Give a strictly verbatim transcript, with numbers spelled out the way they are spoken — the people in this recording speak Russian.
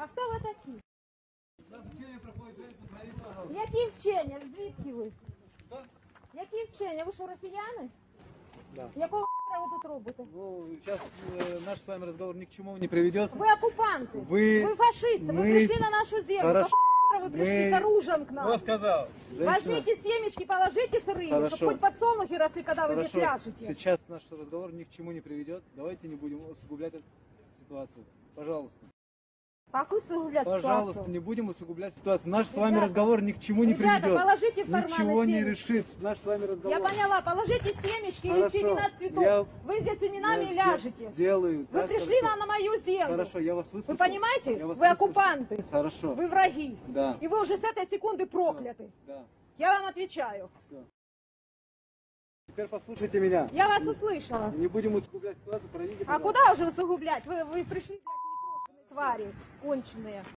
А хто ви такі? Які вчення? Звідки ви? Які вчення? Ви що, росіяни? Да. Якого х**ра ви тут робите? Ну, сейчас э, наш с вами разговор ни к чему не приведет. Вы оккупанты. Вы- Вы фашисты. мы- Вы пришли на нашу землю. Хорошо. Какого х**ра вы пришли Мы- с оружием к нам? Кто сказал? Женщина, Возьмите семечки, положите сырые, Хорошо. чтобы хоть подсолнухи росли, когда вы здесь хорошо, пляшете. сейчас наш разговор ни к чему не приведет. Давайте не будем усугублять эту ситуацию. Пожалуйста. Как усугублять Пожалуйста, ситуацию? не будем усугублять ситуацию. Наш с вами Ребята, разговор ни к чему не Ребята, приведет. положите в карманы Ничего не семечки. решит наш с вами разговор. Я поняла, положите семечки Хорошо. или семена цветов. Я- Вы здесь семенами Я ляжете. Сделаю. Вы так, пришли хорошо. на, на мою землю. Хорошо, я вас выслушал. Вы понимаете? Я вас Вы выслушал. оккупанты. Хорошо. Вы враги. Да. И вы уже с этой секунды прокляты. Да. Я вам отвечаю. Все. Теперь послушайте меня. Я вас услышала. Не будем усугублять ситуацию, пройдите, А пожалуйста. куда уже усугублять? Вы, вы пришли, блядь, непрошенные твари, конченые.